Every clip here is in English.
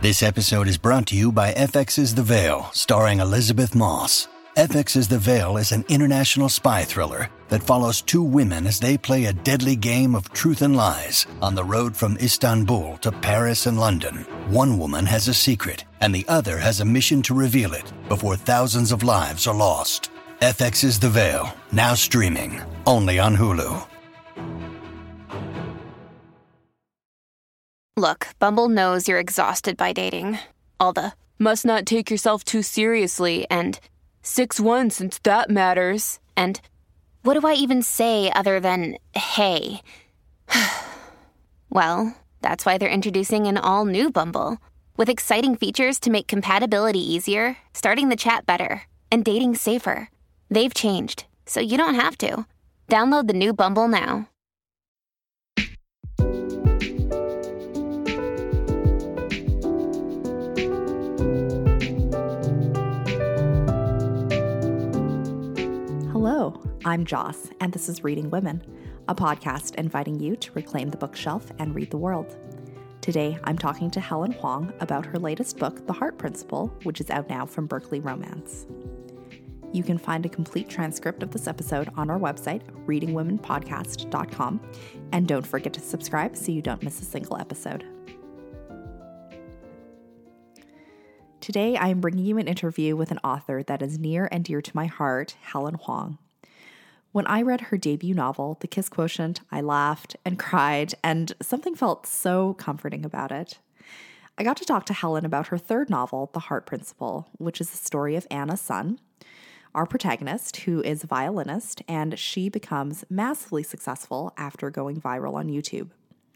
This episode is brought to you by FX's The Veil, starring Elizabeth Moss. FX's The Veil is an international spy thriller that follows two women as they play a deadly game of truth and lies on the road from Istanbul to Paris and London. One woman has a secret, and the other has a mission to reveal it before thousands of lives are lost. FX's The Veil, now streaming, only on Hulu. Look, Bumble knows you're exhausted by dating. All the, must not take yourself too seriously, and 6'1" since that matters. And what do I even say other than, hey? Well, that's why they're introducing an all-new Bumble, with exciting features to make compatibility easier, starting the chat better, and dating safer. They've changed, so you don't have to. Download the new Bumble now. Hello, I'm Joss, and this is Reading Women, a podcast inviting you to reclaim the bookshelf and read the world. Today, I'm talking to Helen Hoang about her latest book, The Heart Principle, which is out now from Berkley Romance. You can find a complete transcript of this episode on our website, readingwomenpodcast.com, and don't forget to subscribe so you don't miss a single episode. Today, I am bringing you an interview with an author that is near and dear to my heart, Helen Hoang. When I read her debut novel, The Kiss Quotient, I laughed and cried, and something felt so comforting about it. I got to talk to Helen about her third novel, The Heart Principle, which is the story of Anna Sun, our protagonist, who is a violinist, and she becomes massively successful after going viral on YouTube.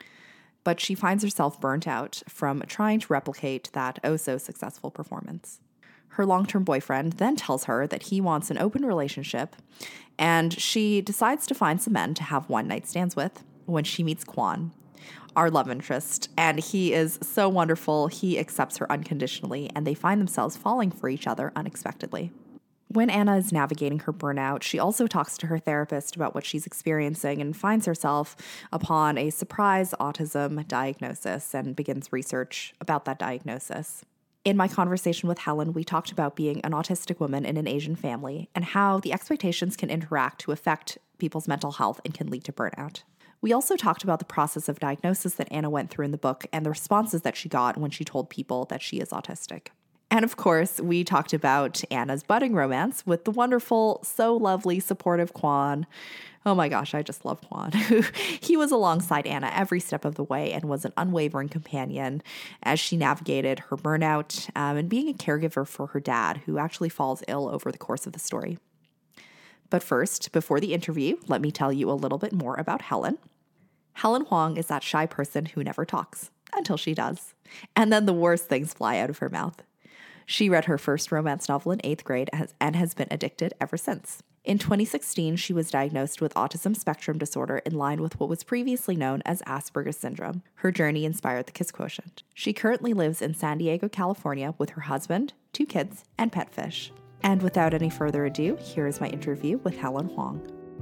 But she finds herself burnt out from trying to replicate that oh-so-successful performance. Her long-term boyfriend then tells her that he wants an open relationship, and she decides to find some men to have one-night stands with when she meets Kwan, our love interest, and he is so wonderful, he accepts her unconditionally, and they find themselves falling for each other unexpectedly. When Anna is navigating her burnout, she also talks to her therapist about what she's experiencing and finds herself upon a surprise autism diagnosis and begins research about that diagnosis. In my conversation with Helen, we talked about being an autistic woman in an Asian family and how the expectations can interact to affect people's mental health and can lead to burnout. We also talked about the process of diagnosis that Anna went through in the book and the responses that she got when she told people that she is autistic. And of course, we talked about Anna's budding romance with the wonderful, so lovely, supportive Kwan. Oh my gosh, I just love Kwan. He was alongside Anna every step of the way and was an unwavering companion as she navigated her burnout and being a caregiver for her dad, who actually falls ill over the course of the story. But first, before the interview, let me tell you a little bit more about Helen. Helen Hoang is that shy person who never talks, until she does. And then the worst things fly out of her mouth. She read her first romance novel in 8th grade and has been addicted ever since. In 2016, she was diagnosed with autism spectrum disorder in line with what was previously known as Asperger's syndrome. Her journey inspired The Kiss Quotient. She currently lives in San Diego, California with her husband, 2 kids, and pet fish. And without any further ado, here is my interview with Helen Hoang.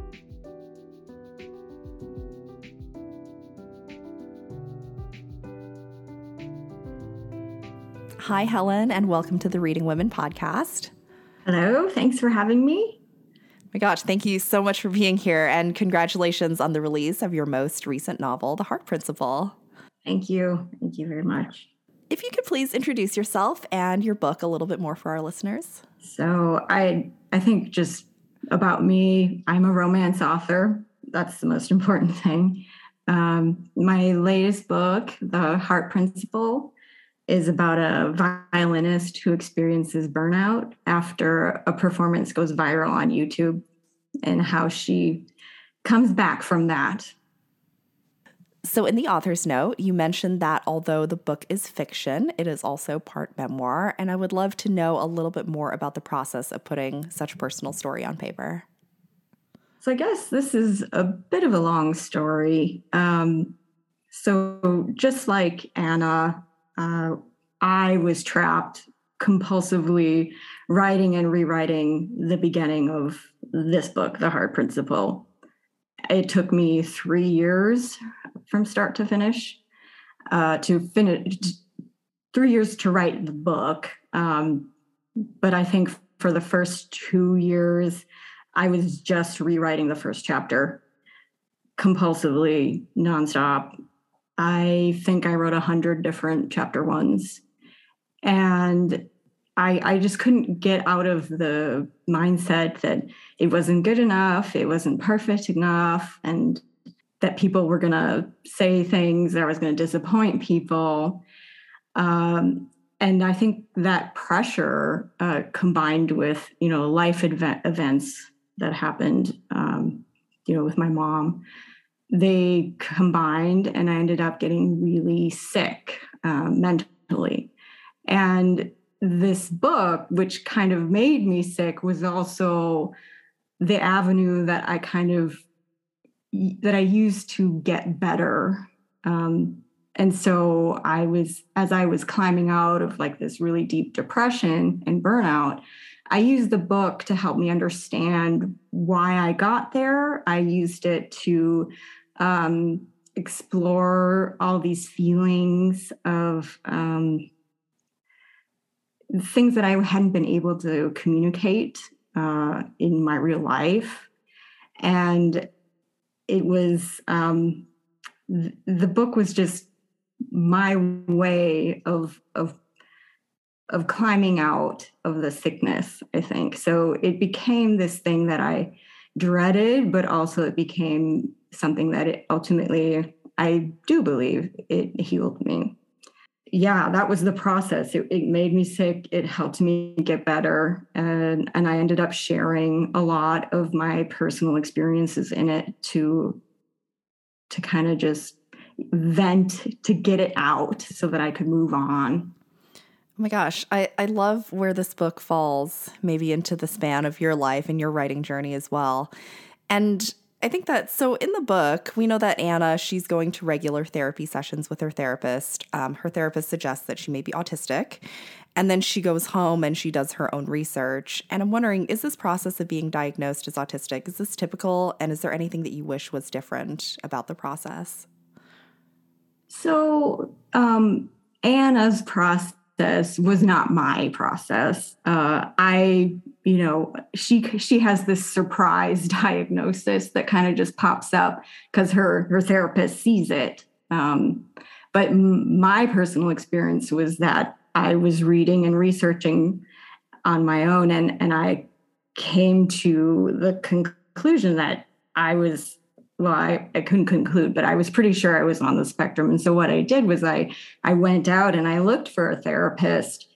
Hi, Helen, and welcome to the Reading Women podcast. Hello, thanks for having me. My gosh, thank you so much for being here, and congratulations on the release of your most recent novel, The Heart Principle. Thank you. Thank you very much. If you could please introduce yourself and your book a little bit more for our listeners. So I think just about me, I'm a romance author. That's the most important thing. My latest book, The Heart Principle, is about a violinist who experiences burnout after a performance goes viral on YouTube and how she comes back from that. So in the author's note, you mentioned that although the book is fiction, it is also part memoir, and I would love to know a little bit more about the process of putting such a personal story on paper. So I guess this is a bit of a long story. So just like Anna, I was trapped compulsively writing and rewriting the beginning of this book, The Heart Principle. It took me 3 years from start to finish 3 years to write the book. But I think for the first 2 years, I was just rewriting the first chapter compulsively, nonstop. I think I wrote 100 different chapter ones. And I just couldn't get out of the mindset that it wasn't good enough, it wasn't perfect enough, and that people were going to say things, that I was going to disappoint people. And I think that pressure combined with, life events that happened, with my mom, they combined, and I ended up getting really sick mentally. And this book, which kind of made me sick, was also the avenue that I used to get better. And so as I was climbing out of like this really deep depression and burnout, I used the book to help me understand why I got there. I used it to explore all these feelings of things that I hadn't been able to communicate in my real life. And it was, the book was just my way of climbing out of the sickness, I think. So it became this thing that I dreaded, but also it became something that ultimately, I do believe it healed me. Yeah, that was the process. It made me sick. It helped me get better. And I ended up sharing a lot of my personal experiences in it to kind of just vent, to get it out so that I could move on. Oh my gosh, I love where this book falls maybe into the span of your life and your writing journey as well. And I think that, so in the book, we know that Anna, she's going to regular therapy sessions with her therapist. Her therapist suggests that she may be autistic. And then she goes home and she does her own research. And I'm wondering, is this process of being diagnosed as autistic, is this typical? And is there anything that you wish was different about the process? So Anna's process was not my process. She has this surprise diagnosis that kind of just pops up because her therapist sees it. But my personal experience was that I was reading and researching on my own, and I came to the conclusion that I couldn't conclude, but I was pretty sure I was on the spectrum. And so what I did was I went out and I looked for a therapist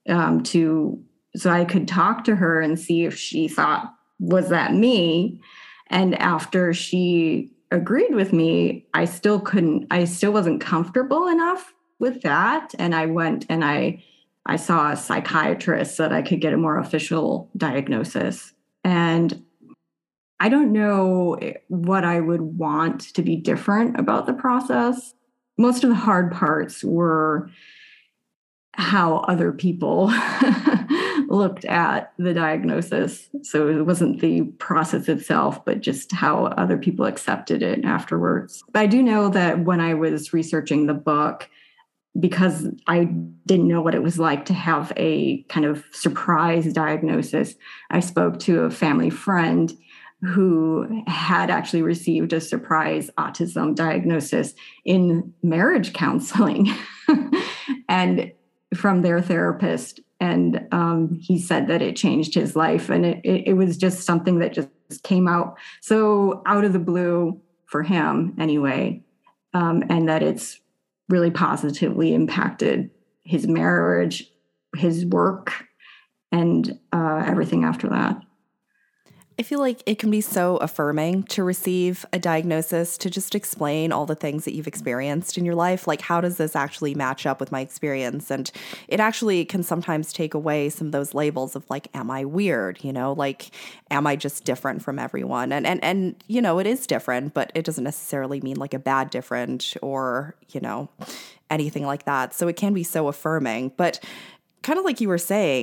so I could talk to her and see if she thought, was that me? And after she agreed with me, I still wasn't comfortable enough with that. And I went and I saw a psychiatrist so that I could get a more official diagnosis. And I don't know what I would want to be different about the process. Most of the hard parts were how other people looked at the diagnosis. So it wasn't the process itself, but just how other people accepted it afterwards. But I do know that when I was researching the book, because I didn't know what it was like to have a kind of surprise diagnosis, I spoke to a family friend who had actually received a surprise autism diagnosis in marriage counseling and from their therapist. And he said that it changed his life. And it was just something that just came out so out of the blue for him anyway. And that it's really positively impacted his marriage, his work, and everything after that. I feel like it can be so affirming to receive a diagnosis, to just explain all the things that you've experienced in your life. Like, how does this actually match up with my experience? And it actually can sometimes take away some of those labels of like, am I weird? Like, am I just different from everyone? And it is different, but it doesn't necessarily mean like a bad different or, anything like that. So it can be so affirming. But kind of like you were saying,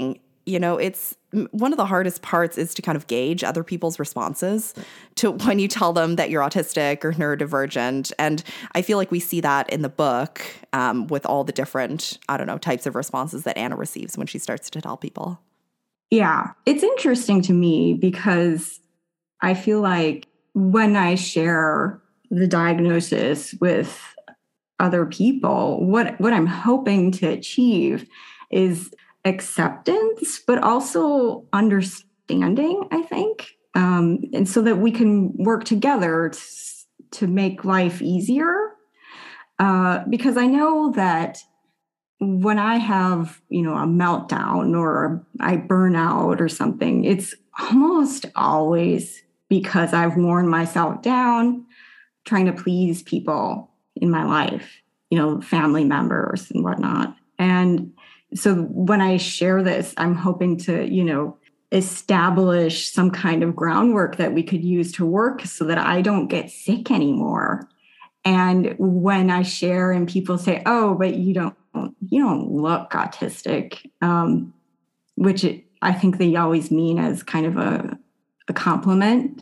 it's one of the hardest parts is to kind of gauge other people's responses to when you tell them that you're autistic or neurodivergent. And I feel like we see that in the book with all the different, types of responses that Anna receives when she starts to tell people. Yeah, it's interesting to me because I feel like when I share the diagnosis with other people, what I'm hoping to achieve is acceptance, but also understanding, I think. And so that we can work together to make life easier. Because I know that when I have, a meltdown or I burn out or something, it's almost always because I've worn myself down trying to please people in my life, family members and whatnot. And so when I share this, I'm hoping to, establish some kind of groundwork that we could use to work so that I don't get sick anymore. And when I share and people say, "Oh, but you don't look autistic," which I think they always mean as kind of a compliment,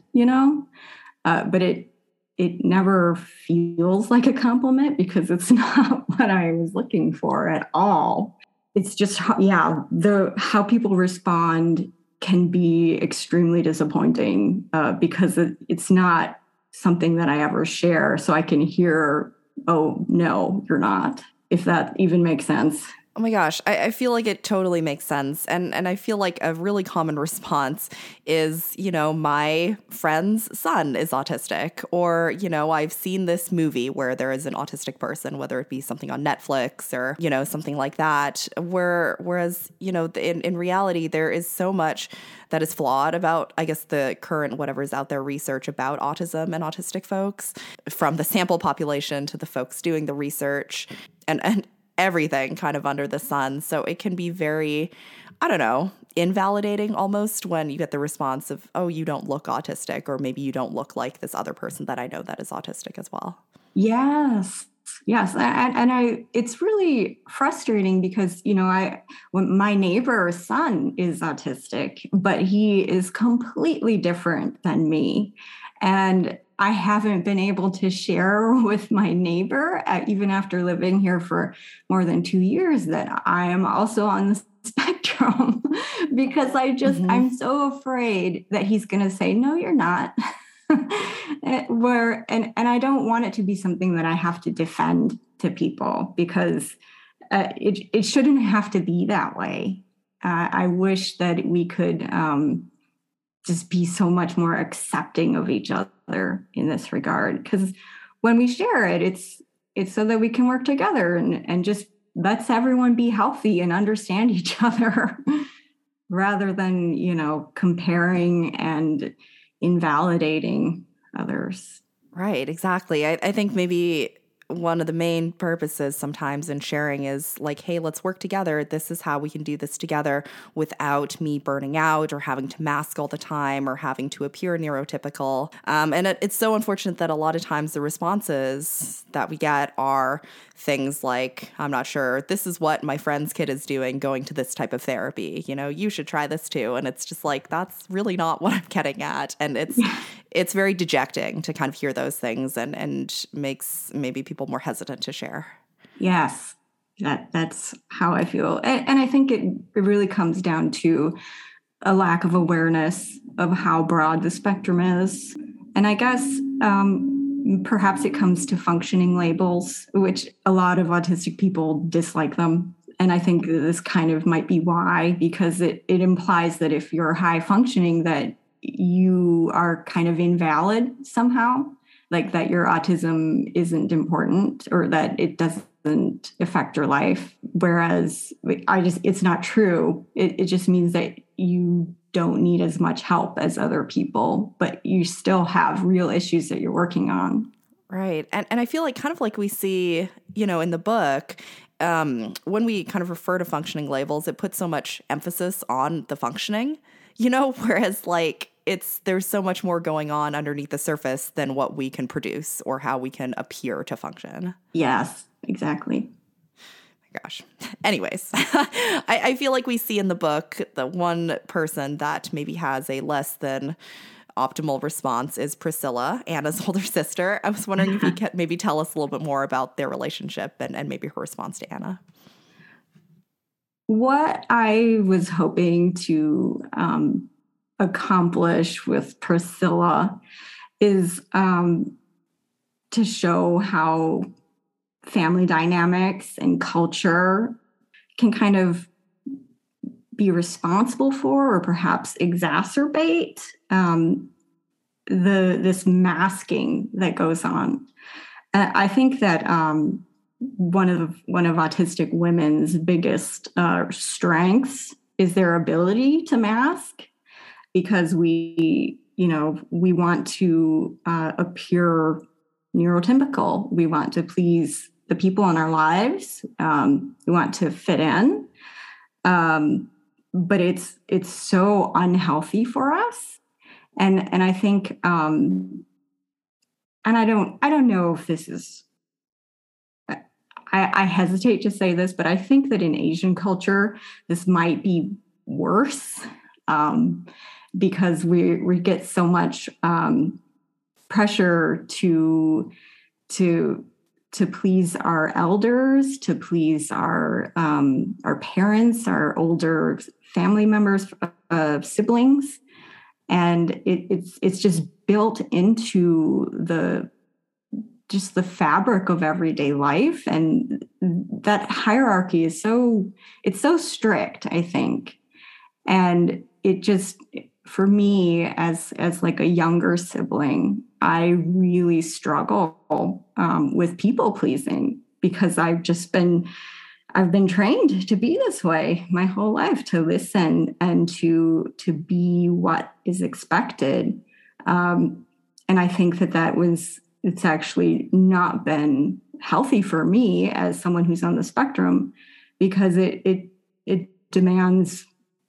but it never feels like a compliment because it's not what I was looking for at all. It's just, how people respond can be extremely disappointing because it's not something that I ever share. So I can hear, "Oh, no, you're not," if that even makes sense. Oh my gosh, I feel like it totally makes sense. And I feel like a really common response is, my friend's son is autistic. Or, I've seen this movie where there is an autistic person, whether it be something on Netflix or, something like that. Whereas, in reality, there is so much that is flawed about, I guess, the current whatever's out there research about autism and autistic folks, from the sample population to the folks doing the research and everything kind of under the sun. So it can be very, invalidating almost when you get the response of, "Oh, you don't look autistic," or maybe you don't look like this other person that I know that is autistic as well. Yes. And it's really frustrating because, when my neighbor's son is autistic, but he is completely different than me. And I haven't been able to share with my neighbor, even after living here for more than 2 years, that I am also on the spectrum because I'm so afraid that he's going to say, "No, you're not." And I don't want it to be something that I have to defend to people because it shouldn't have to be that way. I wish that we could just be so much more accepting of each other in this regard. Because when we share it, it's so that we can work together and just lets everyone be healthy and understand each other rather than, comparing and invalidating others. Right, exactly. I think maybe one of the main purposes sometimes in sharing is like, "Hey, let's work together. This is how we can do this together without me burning out or having to mask all the time or having to appear neurotypical." And it's so unfortunate that a lot of times the responses that we get are things like, "I'm not sure. This is what my friend's kid is doing, going to this type of therapy. You should try this too." And it's just like, that's really not what I'm getting at. And it's very dejecting to kind of hear those things and makes maybe people more hesitant to share. Yes, that's how I feel. And I think it really comes down to a lack of awareness of how broad the spectrum is. And I guess perhaps it comes to functioning labels, which a lot of autistic people dislike them. And I think this kind of might be why, because it implies that if you're high functioning, that you are kind of invalid somehow, like that your autism isn't important or that it doesn't affect your life. Whereas it's not true. It just means that you don't need as much help as other people, but you still have real issues that you're working on. Right. And I feel like kind of like we see, in the book, when we kind of refer to functioning labels, it puts so much emphasis on the functioning, whereas like there's so much more going on underneath the surface than what we can produce or how we can appear to function. Yes, exactly. My gosh. Anyways, I feel like we see in the book the one person that maybe has a less than optimal response is Priscilla, Anna's older sister. I was wondering if you could maybe tell us a little bit more about their relationship and maybe her response to Anna. What I was hoping to accomplish with Priscilla is to show how family dynamics and culture can kind of be responsible for or perhaps exacerbate this masking that goes on. I think that one of autistic women's biggest strengths is their ability to mask, because we want to appear neurotypical. We want to please the people in our lives. We want to fit in. But it's so unhealthy for us. And I think, and I don't know if this is, I hesitate to say this, but I think that in Asian culture, this might be worse, because we get so much pressure to please our elders, to please our parents, our older family members, siblings, and it's just built into the fabric of everyday life, and that hierarchy is so strict, I think, and it just, for me as like a younger sibling, I really struggle with people pleasing, because I've been trained to be this way my whole life, to listen and to be what is expected. And I think it's actually not been healthy for me as someone who's on the spectrum, because it demands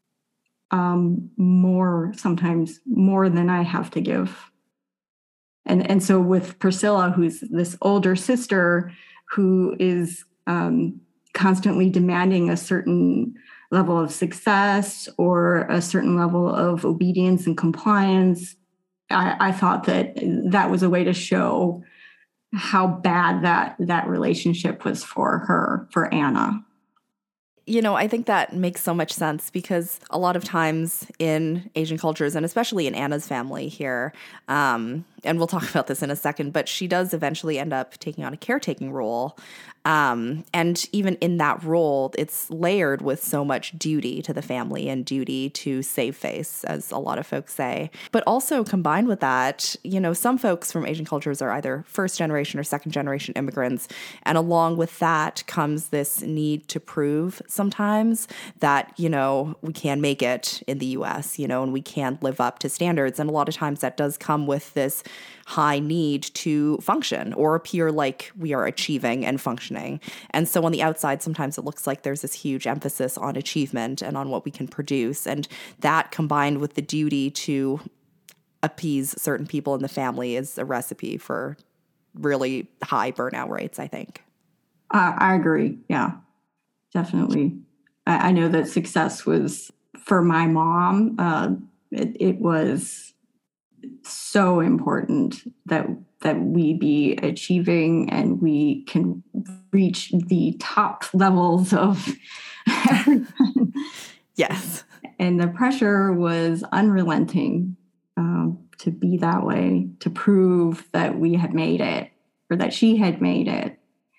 sometimes more than I have to give. And so with Priscilla, who's this older sister who is constantly demanding a certain level of success or a certain level of obedience and compliance, I thought that was a way to show how bad that relationship was for her, for Anna. I think that makes so much sense, because a lot of times in Asian cultures, and especially in Anna's family here, and we'll talk about this in a second, but she does eventually end up taking on a caretaking role. And even in that role, it's layered with so much duty to the family and duty to save face, as a lot of folks say. But also combined with that, some folks from Asian cultures are either first generation or second generation immigrants. And along with that comes this need to prove sometimes that, we can make it in the US, and we can live up to standards. And a lot of times that does come with this high need to function or appear like we are achieving and functioning. And so on the outside, sometimes it looks like there's this huge emphasis on achievement and on what we can produce. And that, combined with the duty to appease certain people in the family, is a recipe for really high burnout rates, I think. I agree. Yeah, definitely. I know that success was, for my mom, it was so important that we be achieving and we can reach the top levels of everyone. Yes. And the pressure was unrelenting to be that way, to prove that we had made it or that she had made it.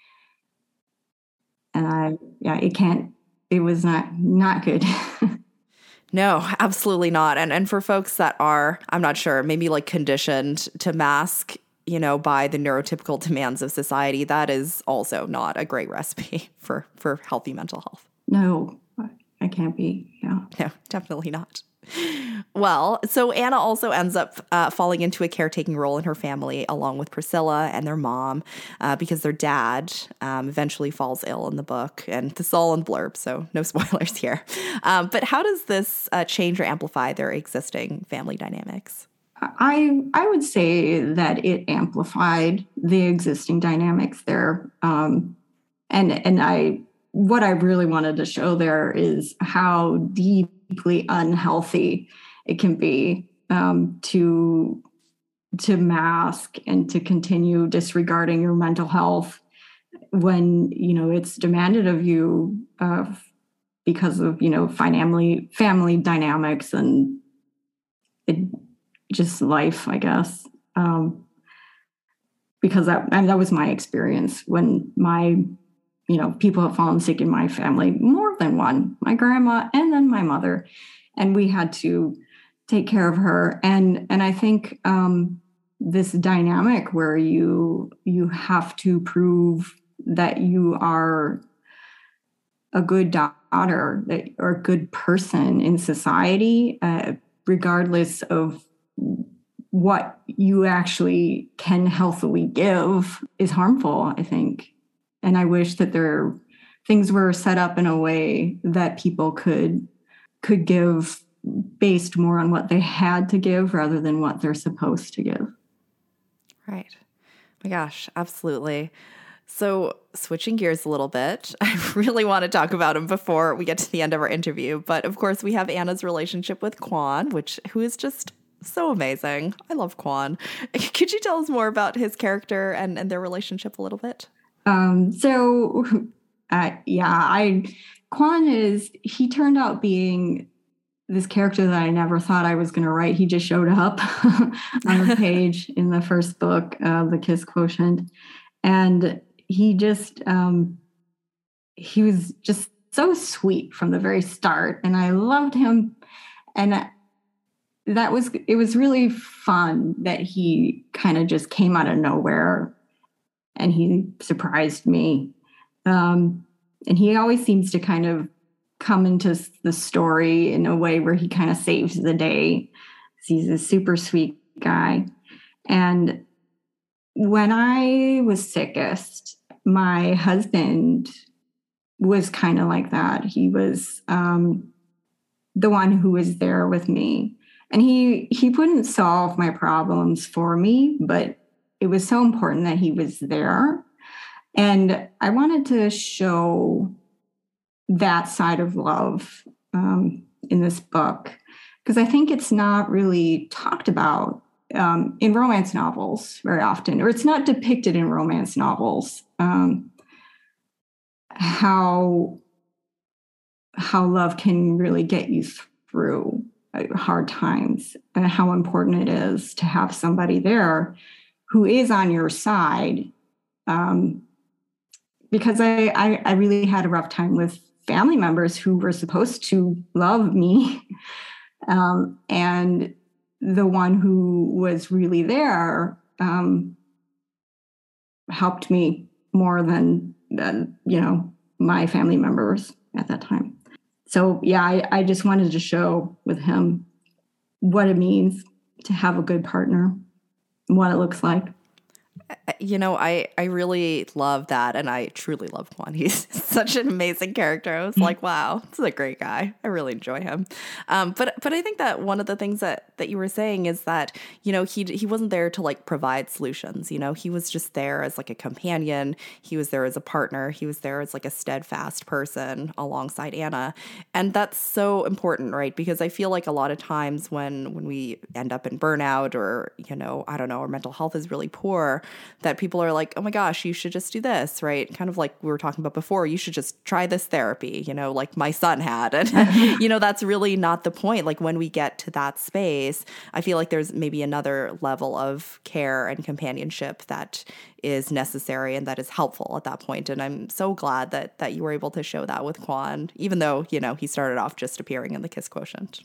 And it was not good. No, absolutely not. And for folks that are, I'm not sure, maybe like conditioned to mask, by the neurotypical demands of society, that is also not a great recipe for healthy mental health. No, I can't be. Yeah. No, definitely not. Well, so Anna also ends up falling into a caretaking role in her family along with Priscilla and their mom, because their dad eventually falls ill in the book. And this is all in blurb, so no spoilers here. But how does this change or amplify their existing family dynamics? I would say that it amplified the existing dynamics there. And I what I really wanted to show there is how deeply unhealthy it can be to mask and to continue disregarding your mental health when, it's demanded of you because of, family dynamics and just life, I guess. Because that was my experience when people have fallen sick in my family, more than one, my grandma and then my mother, and we had to take care of her. And I think this dynamic where you have to prove that you are a good daughter, that or a good person in society, regardless of what you actually can healthily give, is harmful, I think. And I wish that things were set up in a way that people could give based more on what they had to give rather than what they're supposed to give. Right. My gosh, absolutely. So switching gears a little bit, I really want to talk about him before we get to the end of our interview. But of course, we have Anna's relationship with Quan, who is just so amazing. I love Quan. Could you tell us more about his character and their relationship a little bit? Quan he turned out being this character that I never thought I was going to write. He just showed up on the page in the first book, The Kiss Quotient. And he just, he was just so sweet from the very start. And I loved him. And it was really fun that he kind of just came out of nowhere and he surprised me. And he always seems to kind of come into the story in a way where he kind of saves the day. He's a super sweet guy. And when I was sickest, my husband was kind of like that. He was the one who was there with me. And he wouldn't solve my problems for me, but it was so important that he was there. And I wanted to show that side of love in this book, because I think it's not really talked about in romance novels very often, or it's not depicted in romance novels, how love can really get you through hard times, and how important it is to have somebody there who is on your side. Because I really had a rough time with family members who were supposed to love me. And the one who was really there helped me more than my family members at that time. So, yeah, I just wanted to show with him what it means to have a good partner, what it looks like. I really love that, and I truly love Quan. He's such an amazing character. I was like, wow, this is a great guy. I really enjoy him. But I think that one of the things that you were saying is that, he wasn't there to like provide solutions. He was just there as like a companion. He was there as a partner. He was there as like a steadfast person alongside Anna. And that's so important, right? Because I feel like a lot of times when we end up in burnout or, I don't know, our mental health is really poor, that people are like, oh my gosh, you should just do this, right? Kind of like we were talking about before, you should just try this therapy, like my son had. And, that's really not the point. Like when we get to that space, I feel like there's maybe another level of care and companionship that is necessary and that is helpful at that point. And I'm so glad that you were able to show that with Quan, even though, he started off just appearing in the Kiss Quotient.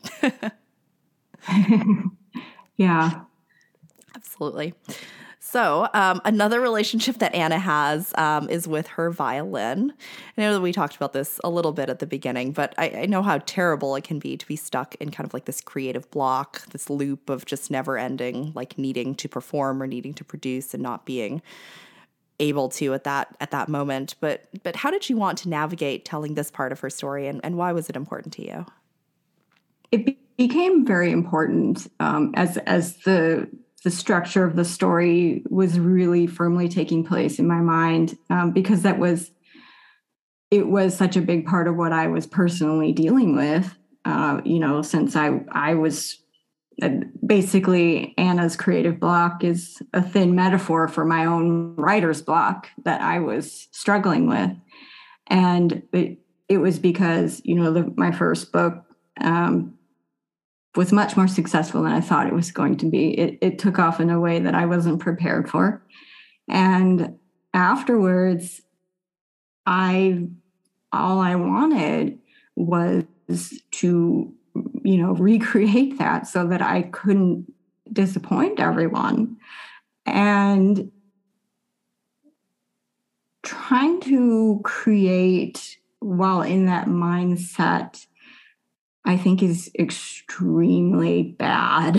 Yeah. Absolutely. So another relationship that Anna has is with her violin. I know that we talked about this a little bit at the beginning, but I know how terrible it can be to be stuck in kind of like this creative block, this loop of just never ending, like needing to perform or needing to produce and not being able to at that moment. But how did she want to navigate telling this part of her story, and why was it important to you? It became very important as the structure of the story was really firmly taking place in my mind, because that was it was such a big part of what I was personally dealing with, since I was basically Anna's creative block is a thin metaphor for my own writer's block that I was struggling with. And it was because, my first book was much more successful than I thought it was going to be. It took off in a way that I wasn't prepared for. And afterwards, all I wanted was to, recreate that so that I couldn't disappoint everyone. And trying to create while in that mindset, I think is extremely bad.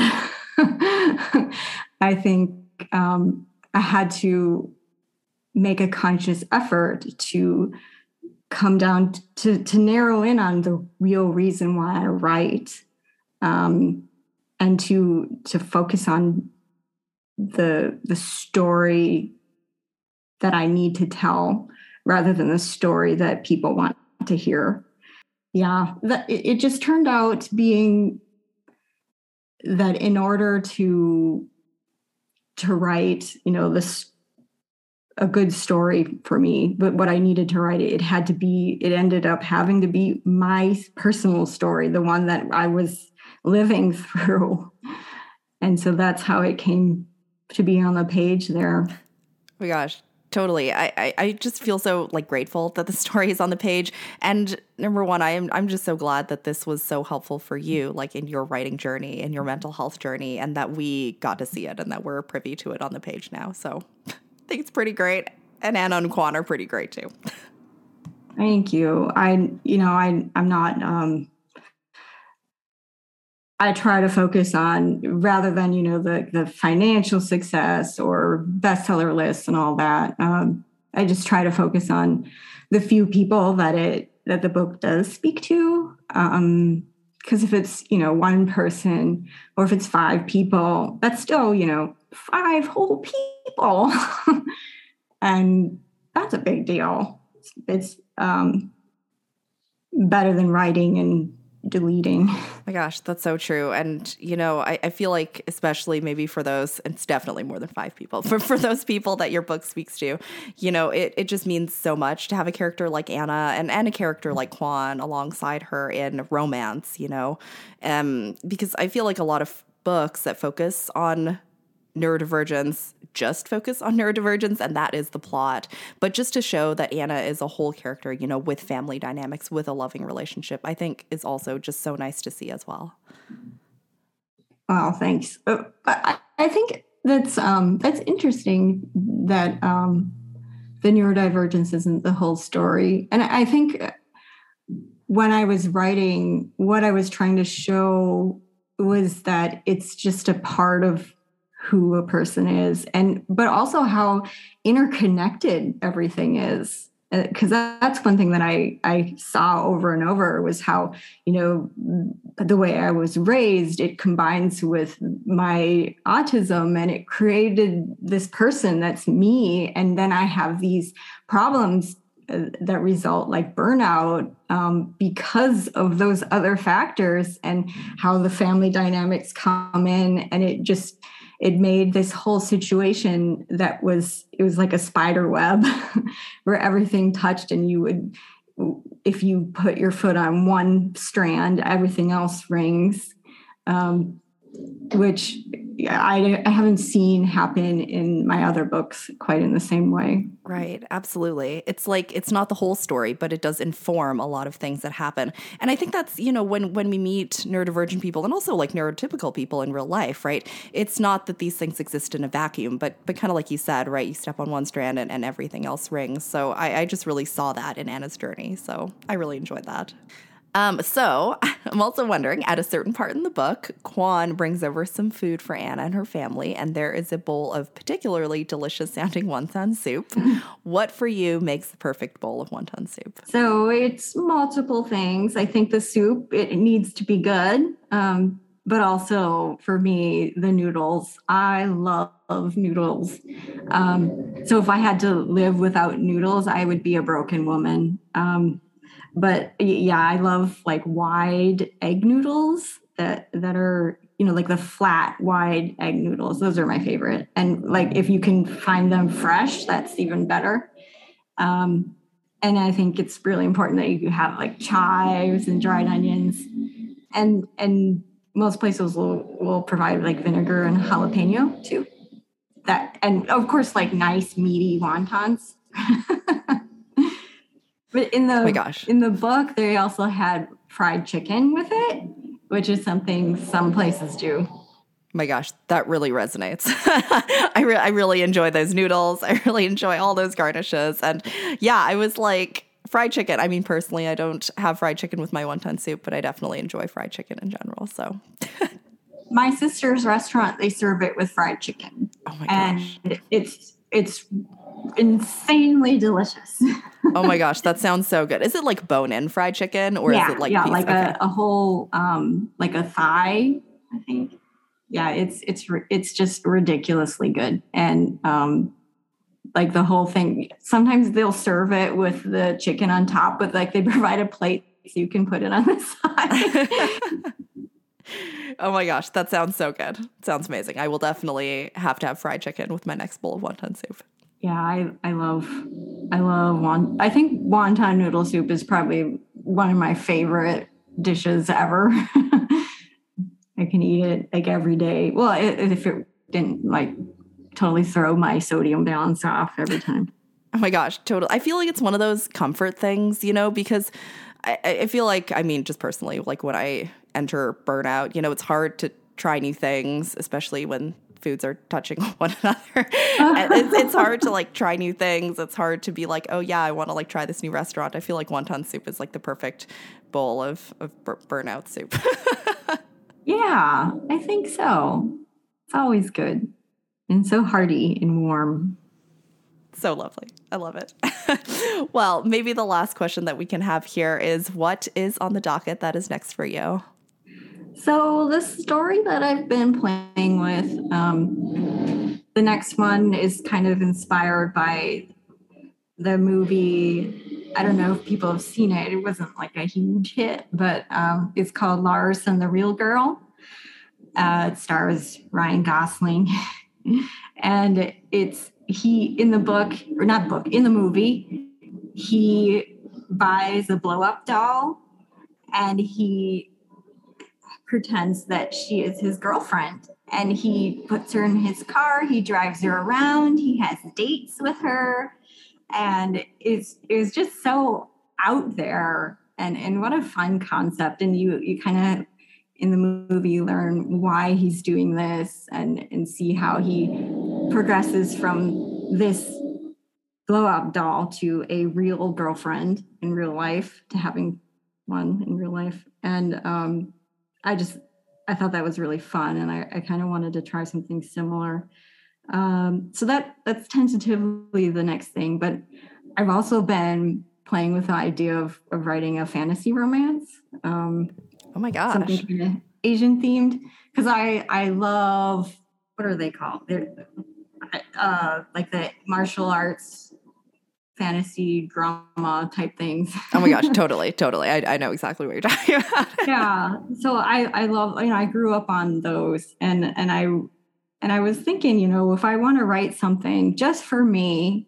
I think I had to make a conscious effort to come down to narrow in on the real reason why I write, and to focus on the story that I need to tell rather than the story that people want to hear. Yeah, it just turned out being that in order to write, this a good story for me, but what I needed to write, it ended up having to be my personal story, the one that I was living through. And so that's how it came to be on the page there. Oh my gosh. Totally. I just feel so grateful that the story is on the page. And number one, I'm just so glad that this was so helpful for you, in your writing journey and your mental health journey, and that we got to see it and that we're privy to it on the page now. So I think it's pretty great. And Anna and Quan are pretty great too. Thank you. I'm not, I try to focus on, rather than, the financial success or bestseller lists and all that. I just try to focus on the few people that the book does speak to. Because if it's, one person, or if it's 5 people, that's still, 5 whole people. And that's a big deal. It's better than writing and deleting. Oh my gosh, that's so true. And, I feel like, especially maybe for those, it's definitely more than 5 people, for those people that your book speaks to, it just means so much to have a character like Anna and a character like Quan alongside her in romance, because I feel like a lot of books that focus on neurodivergence just focus on neurodivergence, and that is the plot. But just to show that Anna is a whole character, with family dynamics, with a loving relationship, I think is also just so nice to see as well. Well, thanks. I think that's interesting that the neurodivergence isn't the whole story. And I think when I was writing, what I was trying to show was that it's just a part of who a person is, but also how interconnected everything is. Because that's one thing that I saw over and over was how, the way I was raised, it combines with my autism, and it created this person that's me. And then I have these problems that result like burnout because of those other factors and how the family dynamics come in. And it made this whole situation it was like a spider web where everything touched, and if you put your foot on one strand, everything else rings, which I haven't seen happen in my other books quite in the same way. Right. Absolutely. It's it's not the whole story, but it does inform a lot of things that happen. And I think that's, when we meet neurodivergent people and also neurotypical people in real life, right? It's not that these things exist in a vacuum, but kind of like you said, right? You step on one strand and everything else rings. So I just really saw that in Anna's journey. So I really enjoyed that. So I'm also wondering, at a certain part in the book, Quan brings over some food for Anna and her family, and there is a bowl of particularly delicious sounding wonton soup. What for you makes the perfect bowl of wonton soup? So it's multiple things. I think the soup, it needs to be good. But also for me, the noodles. I love noodles. So if I had to live without noodles, I would be a broken woman. But yeah, I love like wide egg noodles that are, like the flat wide egg noodles. Those are my favorite. And like if you can find them fresh, that's even better. And I think it's really important that you have like chives and dried onions, and most places will provide like vinegar and jalapeno too. That, and of course, like nice meaty wontons. But in the book, they also had fried chicken with it, which is something some places do. My gosh, that really resonates. I really enjoy those noodles. I really enjoy all those garnishes. And yeah, I was like, fried chicken. I mean, personally, I don't have fried chicken with my wonton soup, but I definitely enjoy fried chicken in general. So my sister's restaurant, they serve it with fried chicken. Oh my gosh. And it's insanely delicious. Oh my gosh, that sounds so good. Is it like bone-in fried chicken, or is it like piece? Like a whole like a thigh, I think. Yeah, it's just ridiculously good. And like the whole thing, sometimes they'll serve it with the chicken on top, but like they provide a plate so you can put it on the side. Oh my gosh, that sounds so good. Sounds amazing. I will definitely have to have fried chicken with my next bowl of wonton soup. Yeah, I love I think wonton noodle soup is probably one of my favorite dishes ever. I can eat it like every day. Well, if it didn't like totally throw my sodium balance off every time. Oh my gosh, totally. I feel like it's one of those comfort things, because I feel like, I mean, just personally, like when I enter burnout, it's hard to try new things, especially when foods are touching one another. It's hard to like try new things. It's hard to be like, oh yeah, I want to like try this new restaurant. I feel like wonton soup is like the perfect bowl of burnout soup. Yeah, I think so. It's always good and so hearty and warm. So lovely. I love it. Well, maybe the last question that we can have here is, what is on the docket that is next for you? So the story that I've been playing with, the next one is kind of inspired by the movie. I don't know if people have seen it. It wasn't like a huge hit, but it's called Lars and the Real Girl. It stars Ryan Gosling. And in the movie, he buys a blow-up doll and he pretends that she is his girlfriend, and he puts her in his car. He drives her around. He has dates with her, and it was just so out there, and what a fun concept. And you kind of in the movie learn why he's doing this and see how he progresses from this blow-up doll to a real girlfriend in real life, to having one in real life. And I thought that was really fun, and I kind of wanted to try something similar. So that's tentatively the next thing. But I've also been playing with the idea of writing a fantasy romance. Oh my gosh. Something kind of Asian themed, because I love, what are they called? They're like the martial arts fantasy drama type things. Oh my gosh, totally. I know exactly what you're talking about. Yeah. So I love, I grew up on those, and I was thinking, if I want to write something just for me,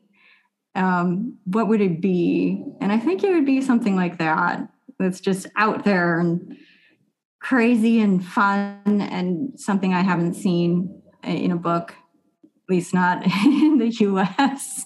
what would it be? And I think it would be something like that. That's just out there and crazy and fun, and something I haven't seen in a book, at least not in the US.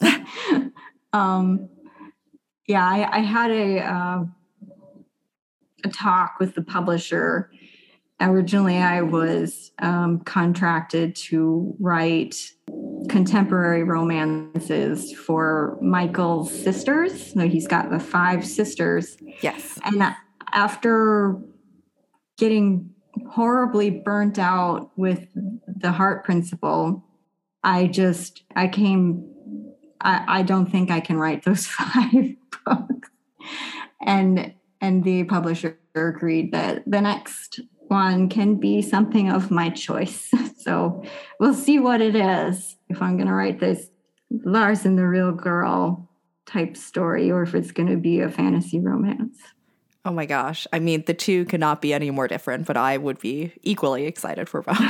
I had a talk with the publisher. Originally, I was contracted to write contemporary romances for Michael's sisters. So he's got the 5 sisters. Yes. And after getting horribly burnt out with the Heart Principle, I don't think I can write those 5 books. And the publisher agreed that the next one can be something of my choice. So we'll see what it is, if I'm going to write this Lars and the Real Girl type story, or if it's going to be a fantasy romance. Oh my gosh. I mean, the two could not be any more different, but I would be equally excited for both.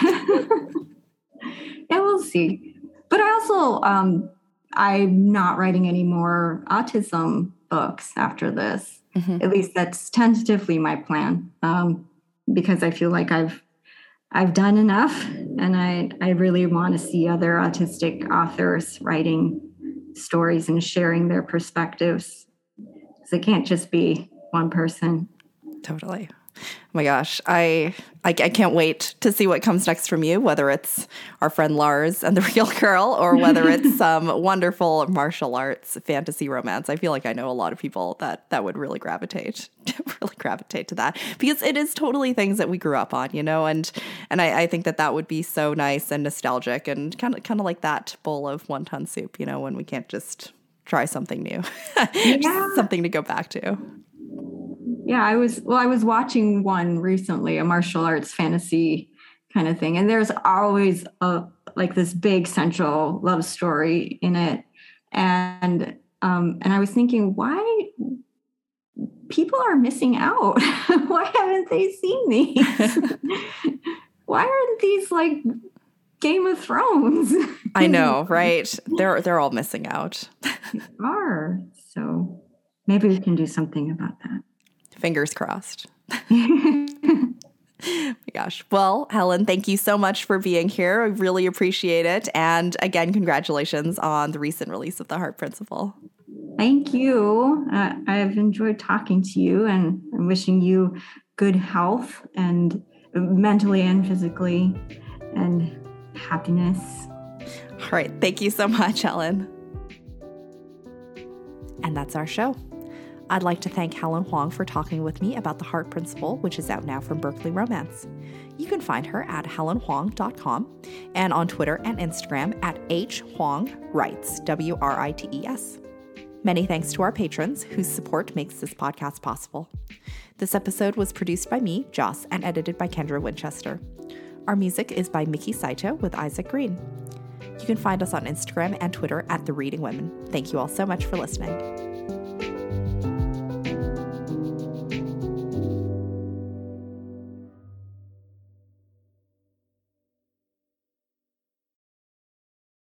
Yeah, we'll see. But I also, I'm not writing any more autism books after this. Mm-hmm. At least that's tentatively my plan, because I feel like I've done enough, and I really want to see other autistic authors writing stories and sharing their perspectives. So it can't just be one person. Totally. Oh my gosh. I can't wait to see what comes next from you, whether it's our friend Lars and the Real Girl, or whether it's some wonderful martial arts fantasy romance. I feel like I know a lot of people that would really gravitate to that, because it is totally things that we grew up on, and I think that would be so nice and nostalgic, and kind of like that bowl of wonton soup, when we can't just try something new, just something to go back to. Yeah, I was watching one recently, a martial arts fantasy kind of thing. And there's always this big central love story in it. And I was thinking, why people are missing out? Why haven't they seen these? Why aren't these like Game of Thrones? I know, right? They're all missing out. They are. So maybe we can do something about that. Fingers crossed. Oh my gosh. Well, Helen, thank you so much for being here. I really appreciate it. And again, congratulations on the recent release of The Heart Principle. Thank you. I've enjoyed talking to you, and I'm wishing you good health, and mentally and physically, and happiness. All right. Thank you so much, Helen. And that's our show. I'd like to thank Helen Hoang for talking with me about The Heart Principle, which is out now from Berkley Romance. You can find her at helenhoang.com and on Twitter and Instagram at hhuangwrites, WRITES. Many thanks to our patrons, whose support makes this podcast possible. This episode was produced by me, Joss, and edited by Kendra Winchester. Our music is by Mickey Saito with Isaac Green. You can find us on Instagram and Twitter at The Reading Women. Thank you all so much for listening.